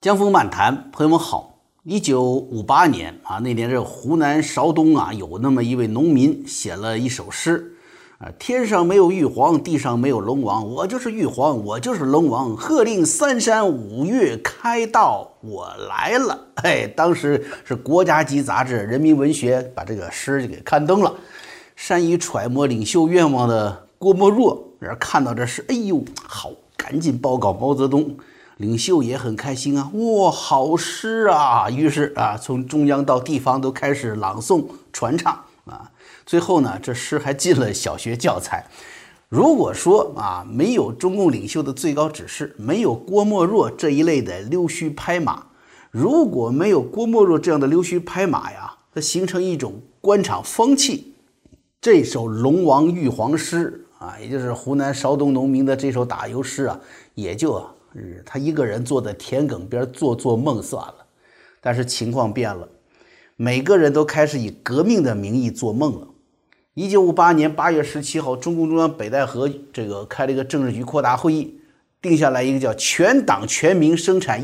江峰漫谈，朋友们好。1958年啊，那年这湖南邵东啊，有那么一位农民写了一首诗啊，天上没有玉皇，地上没有龙王，我就是玉皇，我就是龙王，喝令三山五岳开道，我来了。当时是国家级杂志《人民文学》把这个诗给刊登了。善于揣摩领袖愿望的郭沫若看到这诗，哎呦，好，赶紧报告毛泽东。领袖也很开心啊，哇，好诗啊！于是啊，从中央到地方都开始朗诵传唱啊。最后呢，这诗还进了小学教材。如果说啊，没有中共领袖的最高指示，没有郭沫若这一类的溜须拍马，如果没有郭沫若这样的溜须拍马呀，它形成一种官场风气，这首龙王玉皇诗啊，也就是湖南邵东农民的这首打油诗啊，也就他一个人坐在田埂边做梦算了。但是情况变了，每个人都开始以革命的名义做梦了。1958年8月17号，中共中央北戴河开了一个政治局扩大会议，定下来一个叫全党全民生产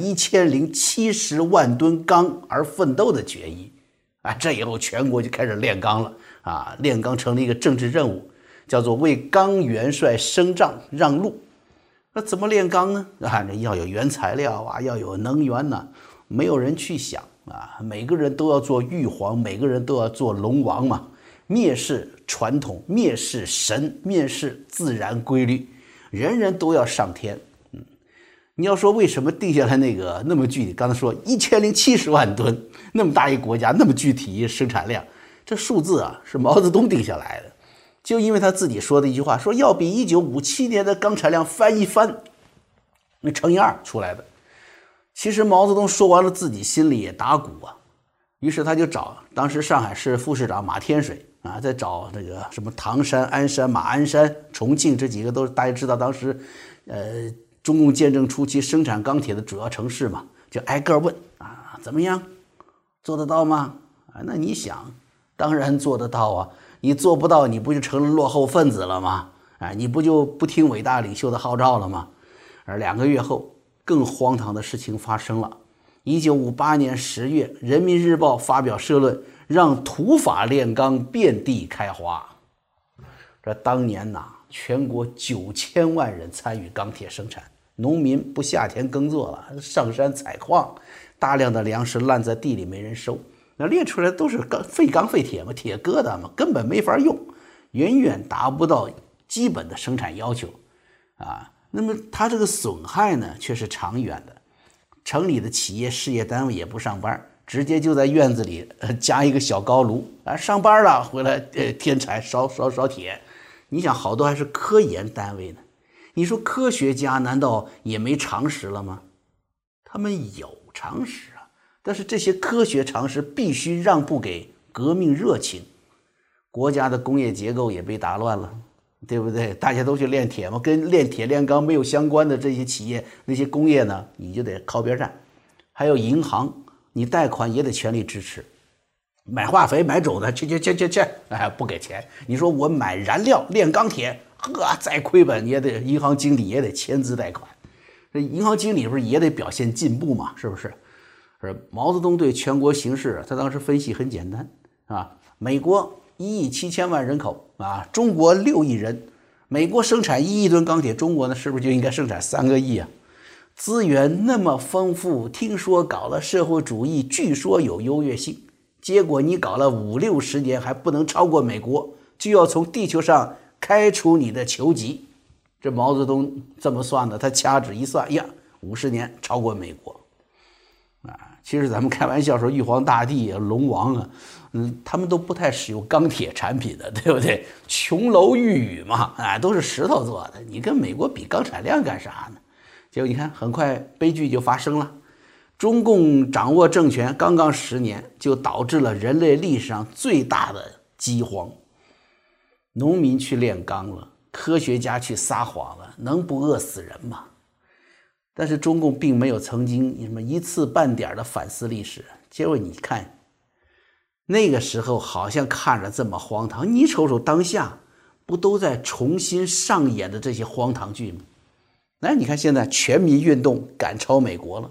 1070万吨钢而奋斗的决议啊。这以后全国就开始炼钢了啊，炼钢成了一个政治任务，叫做为钢元帅升帐让路。那怎么炼钢呢？要有原材料啊，要有能源呢，没有人去想啊。每个人都要做玉皇，每个人都要做龙王嘛，蔑视传统，蔑视神，蔑视自然规律，人人都要上天。你要说为什么定下来那么具体？刚才说1070万吨，那么大一国家，那么具体生产量，这数字啊是毛泽东定下来的。就因为他自己说的一句话，说要比1957年的钢产量翻一番，那乘以2出来的。其实毛泽东说完了，自己心里也打鼓啊。于是他就找当时上海市副市长马天水啊，再找那个什么唐山、鞍山、马鞍山、重庆这几个都是大家知道当时中共建政初期生产钢铁的主要城市嘛，就挨个问啊，怎么样，做得到吗？啊，那你想，当然做得到啊。你做不到，你不就成了落后分子了吗？你不就不听伟大领袖的号召了吗？而2个月后，更荒唐的事情发生了。1958年10月，《人民日报》发表社论，让土法炼钢遍地开花。这当年全国9000万人参与钢铁生产，农民不下田耕作了，上山采矿，大量的粮食烂在地里没人收。那炼出来都是废钢废铁嘛，铁疙瘩嘛，根本没法用，远远达不到基本的生产要求啊。那么它这个损害呢，却是长远的。城里的企业事业单位也不上班，直接就在院子里加一个小高炉啊，上班了回来添柴烧铁。你想，好多还是科研单位呢，你说科学家难道也没常识了吗？他们有常识啊。但是这些科学常识必须让步给革命热情，国家的工业结构也被打乱了，对不对？大家都去炼铁嘛，跟炼铁炼钢没有相关的这些企业，那些工业呢，你就得靠边站。还有银行，你贷款也得全力支持，买化肥买种子，去，不给钱。你说我买燃料炼钢铁，再亏本也得银行经理也得签字贷款。这银行经理不是也得表现进步嘛，是不是？毛泽东对全国形势，他当时分析很简单啊，美国1亿7千万人口啊，中国6亿人，美国生产1亿吨钢铁，中国呢是不是就应该生产3个亿啊？资源那么丰富，听说搞了社会主义，据说有优越性，结果你搞了50-60年还不能超过美国，就要从地球上开除你的球籍。这毛泽东这么算的，他掐指一算呀，50年超过美国。其实咱们开玩笑说玉皇大帝啊、龙王啊，他们都不太使用钢铁产品的，对不对？琼楼玉宇嘛，都是石头做的。你跟美国比钢产量干啥呢？结果你看，很快悲剧就发生了。中共掌握政权刚刚10年，就导致了人类历史上最大的饥荒。农民去炼钢了，科学家去撒谎了，能不饿死人吗？但是中共并没有曾经什么一次半点的反思历史。结果你看，那个时候好像看着这么荒唐，你瞅瞅当下，不都在重新上演的这些荒唐剧吗？你看现在全民运动赶超美国了，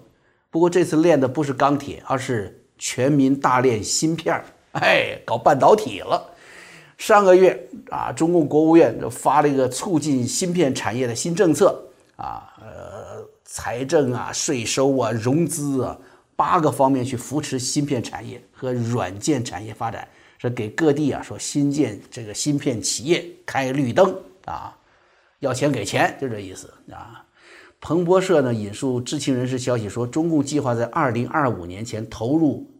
不过这次炼的不是钢铁，而是全民大炼芯片，搞半导体了。上个月啊，中共国务院就发了一个促进芯片产业的新政策啊，财政啊、税收啊、融资啊8个方面去扶持芯片产业和软件产业发展，是给各地啊说新建这个芯片企业开绿灯啊，要钱给钱，就这意思啊。彭博社呢引述知情人士消息说，中共计划在2025年前投入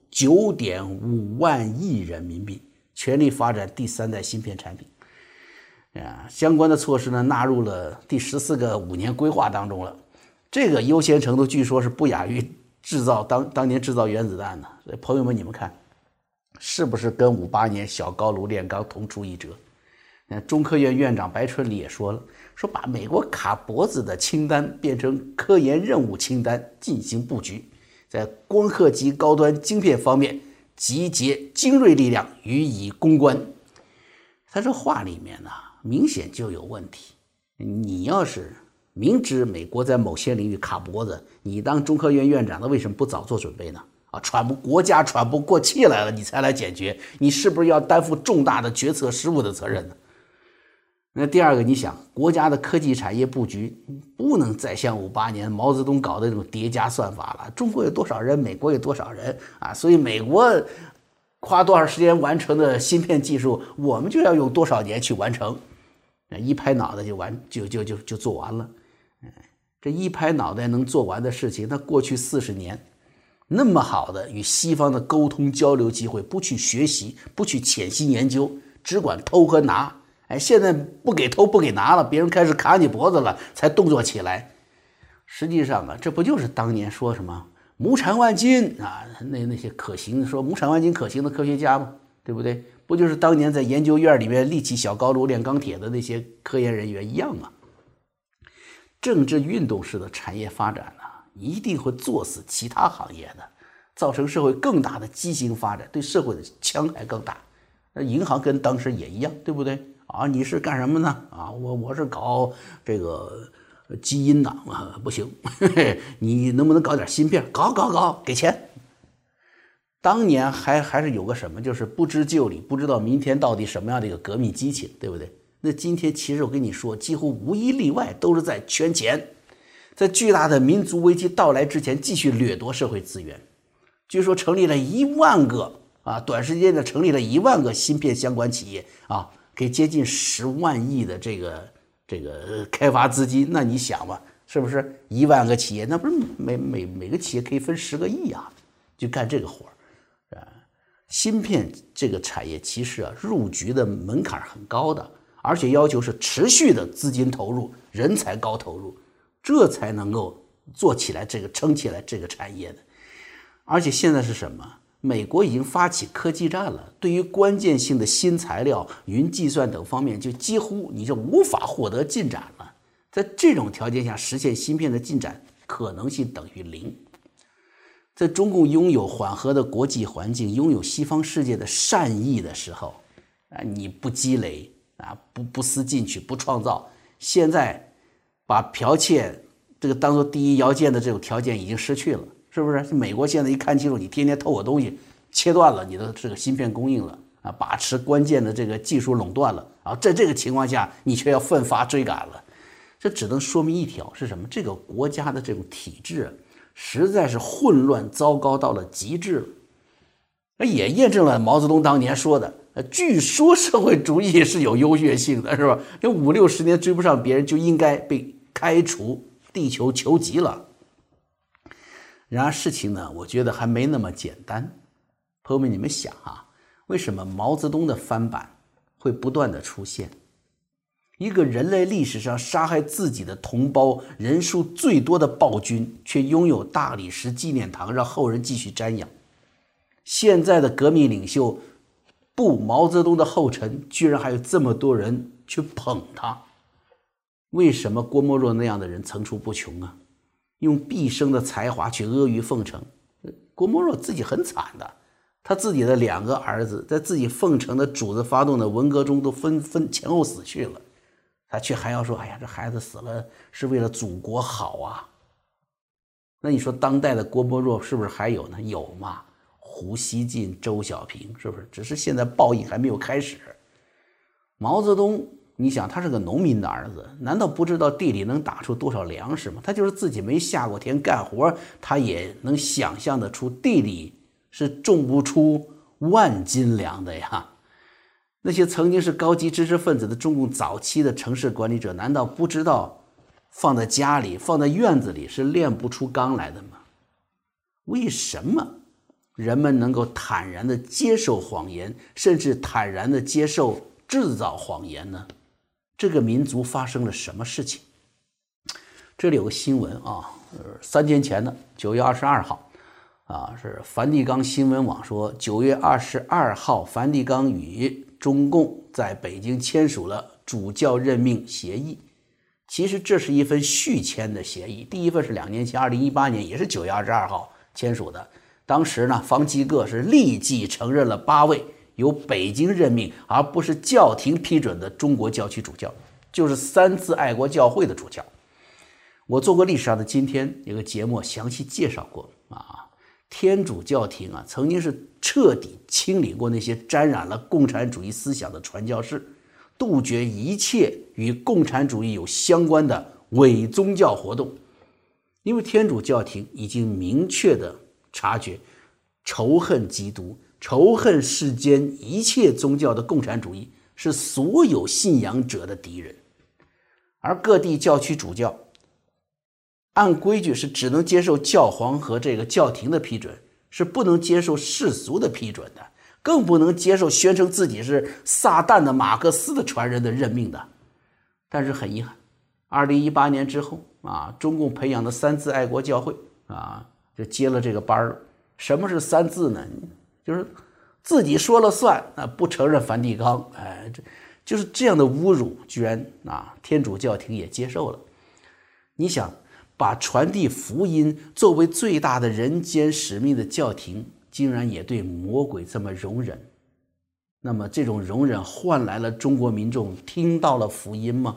9.5万亿人民币，全力发展第3代芯片产品。相关的措施呢纳入了第14个5年规划当中了。这个优先程度据说是不亚于制造当年制造原子弹的。所以朋友们，你们看，是不是跟58年小高炉炼钢同出一辙？中科院院长白春礼也说了，说把美国卡脖子的清单变成科研任务清单进行布局，在光刻机高端晶片方面集结精锐力量予以攻关。他这话里面呢，明显就有问题。你要是明知美国在某些领域卡脖子，你当中科院院长的为什么不早做准备呢？国家喘不过气来了，你才来解决，你是不是要担负重大的决策失误的责任呢？那第二个，你想国家的科技产业布局不能再像58年毛泽东搞的那种叠加算法了。中国有多少人，美国有多少人啊？所以美国花多少时间完成的芯片技术，我们就要用多少年去完成。一拍脑袋就做完了。这一拍脑袋能做完的事情，那过去40年那么好的与西方的沟通交流机会，不去学习，不去潜心研究，只管偷和拿。现在不给偷不给拿了，别人开始卡你脖子了，才动作起来。实际上啊，这不就是当年说什么亩产万斤啊，那些可行说亩产万斤可行的科学家吗？对不对？不就是当年在研究院里面立起小高炉炼钢铁的那些科研人员一样吗？政治运动式的产业发展啊，一定会作死其他行业的，造成社会更大的畸形发展，对社会的戕害更大。那银行跟当时也一样，对不对？你是干什么呢？我是搞这个基因的不行，你能不能搞点芯片？搞，给钱。当年还是有个什么，就是不知就里，不知道明天到底什么样的一个革命激情，对不对？那今天其实我跟你说，几乎无一例外都是在圈钱，在巨大的民族危机到来之前继续掠夺社会资源。据说成立了1万个短时间的成立了1万个芯片相关企业给接近10万亿的这个开发资金。那你想吧，是不是1万个企业，那不是每个企业可以分10个亿啊，就干这个活芯片这个产业其实入局的门槛很高的，而且要求是持续的资金投入、人才高投入，这才能够做起来撑起来这个产业的。而且现在是什么？美国已经发起科技战了，对于关键性的新材料、云计算等方面，就几乎你就无法获得进展了。在这种条件下，实现芯片的进展可能性等于0。在中共拥有缓和的国际环境，拥有西方世界的善意的时候你不积累不思进取，不创造，现在把剽窃这个当做第一要件的这种条件已经失去了，是不是？美国现在一看清楚，你天天偷我东西，切断了你的这个芯片供应了把持关键的这个技术垄断了在这个情况下，你却要奋发追赶了。这只能说明一条是什么？这个国家的这种体制实在是混乱糟糕到了极致了。也验证了毛泽东当年说的，据说社会主义是有优越性的，是吧？那50-60年追不上别人，就应该被开除地球球籍了。然而事情呢，我觉得还没那么简单。朋友们，你们想为什么毛泽东的翻版会不断的出现？一个人类历史上杀害自己的同胞人数最多的暴君，却拥有大理石纪念堂让后人继续瞻仰。现在的革命领袖步毛泽东的后尘，居然还有这么多人去捧他。为什么郭沫若那样的人层出不穷用毕生的才华去阿谀奉承。郭沫若自己很惨的，他自己的2个儿子在自己奉承的主子发动的文革中都纷纷前后死去了，他却还要说，哎呀，这孩子死了是为了祖国好那你说当代的郭沫若是不是还有呢？有嘛，胡锡进、周小平，是不是？只是现在报应还没有开始。毛泽东，你想他是个农民的儿子，难道不知道地里能打出多少粮食吗？他就是自己没下过田干活，他也能想象得出地里是种不出万斤粮的呀。那些曾经是高级知识分子的中共早期的城市管理者，难道不知道放在家里放在院子里是炼不出钢来的吗？为什么人们能够坦然地接受谎言，甚至坦然地接受制造谎言呢？这个民族发生了什么事情？这里有个新闻啊，3天前的9月22号是梵蒂冈新闻网说9月22号梵蒂冈与中共在北京签署了主教任命协议。其实这是一份续签的协议，第一份是2年前2018年也是9月22号签署的。当时呢，方济各是立即承认了8位由北京任命而不是教廷批准的中国教区主教，就是三自爱国教会的主教。我做过历史上的今天有个节目详细介绍过天主教廷曾经是彻底清理过那些沾染了共产主义思想的传教士，杜绝一切与共产主义有相关的伪宗教活动。因为天主教廷已经明确地察觉，仇恨基督、仇恨世间一切宗教的共产主义是所有信仰者的敌人。而各地教区主教按规矩是只能接受教皇和这个教廷的批准，是不能接受世俗的批准的，更不能接受宣称自己是撒旦的马克思的传人的任命的。但是很遗憾，2018年之后中共培养的三自爱国教会就接了这个班了。什么是三自呢？就是自己说了算，不承认梵蒂冈，就是这样的侮辱，居然天主教廷也接受了。你想，把传递福音作为最大的人间使命的教廷，竟然也对魔鬼这么容忍，那么这种容忍换来了中国民众听到了福音吗？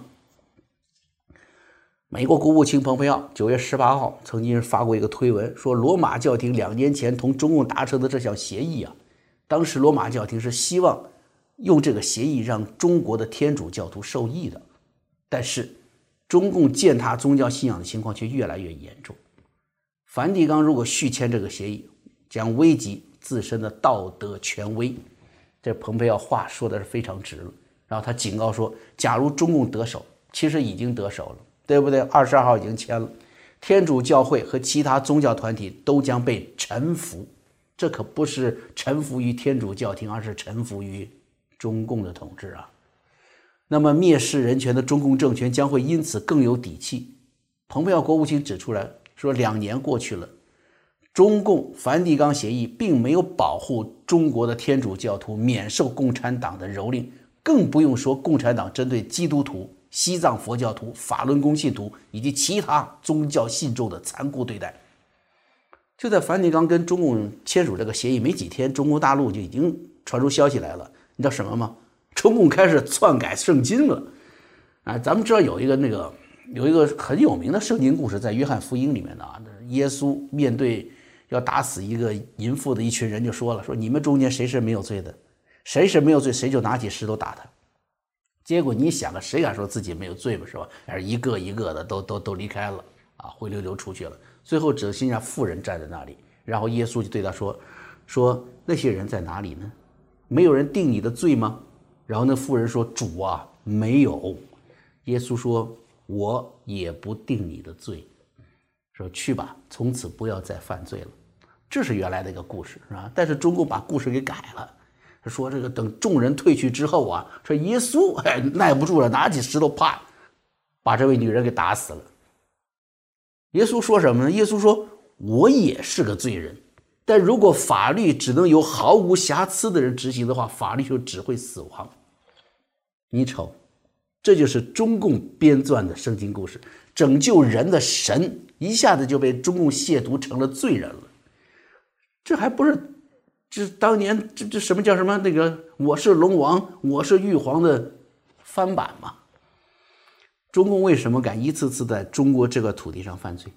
美国国务卿蓬佩奥9月18号曾经发过一个推文，说罗马教廷2年前同中共达成的这项协议当时罗马教廷是希望用这个协议让中国的天主教徒受益的，但是中共践踏宗教信仰的情况却越来越严重。梵蒂冈如果续签这个协议，将危及自身的道德权威。这蓬佩奥话说的是非常直了。然后他警告说，假如中共得手，其实已经得手了，对不对？22号已经签了，天主教会和其他宗教团体都将被臣服。这可不是臣服于天主教廷，而是臣服于中共的统治那么蔑视人权的中共政权将会因此更有底气。蓬佩奥国务卿指出来说，2年过去了，中共梵蒂冈协议并没有保护中国的天主教徒免受共产党的蹂躏，更不用说共产党针对基督徒、西藏佛教徒、法轮功信徒以及其他宗教信众的残酷对待。就在梵蒂冈跟中共签署这个协议没几天，中国大陆就已经传出消息来了，你知道什么吗？中共开始篡改圣经了咱们知道有一个很有名的圣经故事，在约翰福音里面的耶稣面对要打死一个淫妇的一群人就说了，说你们中间谁是没有罪的，谁是没有罪谁就拿起石头打他。结果你想谁敢说自己没有罪吧，是吧？一个一个的都离开了灰溜溜出去了。最后只剩下妇人站在那里，然后耶稣就对他说那些人在哪里呢？没有人定你的罪吗？然后那妇人说，主没有。耶稣说，我也不定你的罪，说去吧，从此不要再犯罪了。这是原来的一个故事但是中共把故事给改了，说这个等众人退去之后说耶稣耐不住了，拿起石头啪把这位女人给打死了。耶稣说什么呢？耶稣说，我也是个罪人，但如果法律只能由毫无瑕疵的人执行的话，法律就只会死亡。你瞅，这就是中共编撰的圣经故事，拯救人的神一下子就被中共亵渎成了罪人了。这还不是这当年这什么叫什么那个我是龙王我是玉皇的翻版吗？中共为什么敢一次次在中国这个土地上犯罪？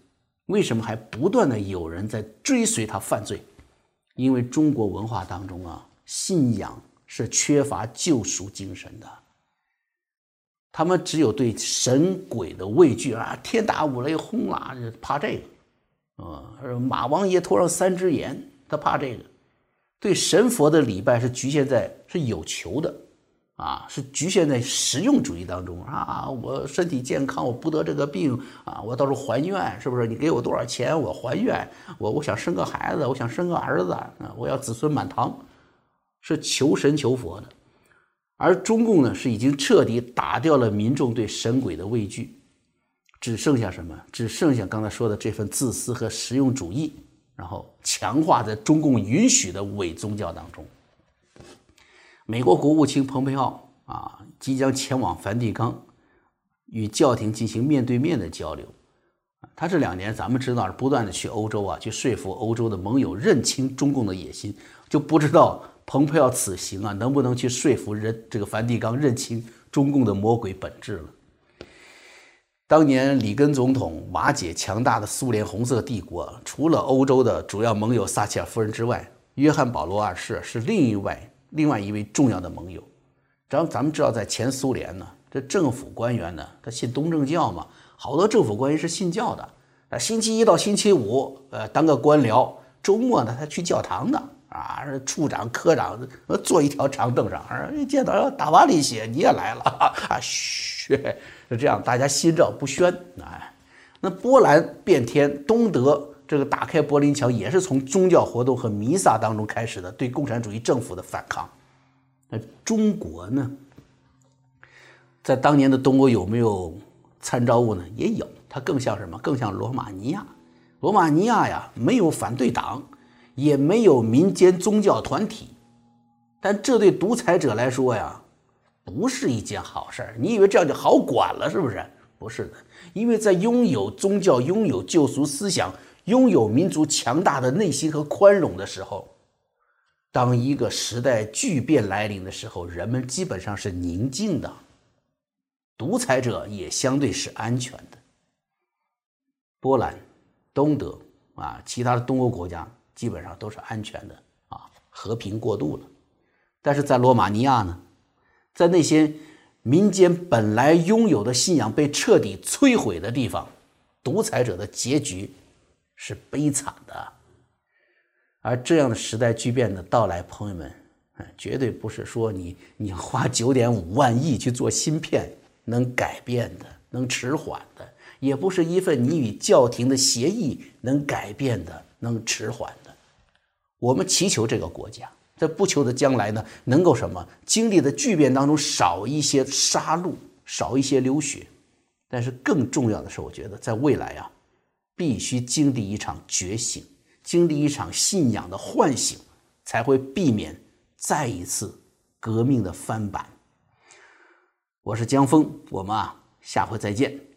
为什么还不断的有人在追随他犯罪？因为中国文化当中啊，信仰是缺乏救赎精神的。他们只有对神鬼的畏惧啊，天打五雷轰啦，怕这个马王爷头上3只眼，他怕这个。对神佛的礼拜是局限在是有求的啊，是局限在实用主义当中啊。我身体健康，我不得这个病啊，我到时候还愿，是不是？你给我多少钱，我还愿。我想生个孩子，我想生个儿子啊，我要子孙满堂，是求神求佛的。而中共呢，是已经彻底打掉了民众对神鬼的畏惧，只剩下什么？只剩下刚才说的这份自私和实用主义，然后强化在中共允许的伪宗教当中。美国国务卿蓬佩奥啊，即将前往梵蒂冈与教廷进行面对面的交流。他这2年咱们知道是不断的去欧洲啊，去说服欧洲的盟友认清中共的野心，就不知道蓬佩奥此行啊，能不能去说服这个梵蒂冈认清中共的魔鬼本质了。当年里根总统瓦解强大的苏联红色帝国，除了欧洲的主要盟友撒切尔夫人之外，约翰保罗2世是另外一位重要的盟友。咱们知道，在前苏联呢，这政府官员呢，他信东正教嘛，好多政府官员是信教的。星期一到星期五，当个官僚，周末呢，他去教堂的啊，处长、科长坐一条长凳上，见到达瓦里写你也来了啊，嘘，是这样，大家心照不宣。那波兰变天，东德这个打开柏林墙也是从宗教活动和弥撒当中开始的对共产主义政府的反抗。那中国呢，在当年的东欧有没有参照物呢？也有，它更像什么？更像罗马尼亚。罗马尼亚呀，没有反对党，也没有民间宗教团体，但这对独裁者来说呀，不是一件好事儿。你以为这样就好管了，是不是？不是的，因为在拥有宗教、拥有救赎思想、拥有民族强大的内心和宽容的时候，当一个时代巨变来临的时候，人们基本上是宁静的，独裁者也相对是安全的。波兰、东德啊，其他的东欧国家基本上都是安全的啊，和平过渡了。但是在罗马尼亚呢，在那些民间本来拥有的信仰被彻底摧毁的地方，独裁者的结局是悲惨的。而这样的时代巨变的到来，朋友们，绝对不是说你花9.5万亿去做芯片能改变的，能迟缓的，也不是一份你与教廷的协议能改变的，能迟缓的。我们祈求这个国家在不久的将来呢，能够什么？经历的巨变当中少一些杀戮，少一些流血。但是更重要的是，我觉得在未来啊，必须经历一场觉醒，经历一场信仰的唤醒，才会避免再一次革命的翻版。我是江峰，我们下回再见。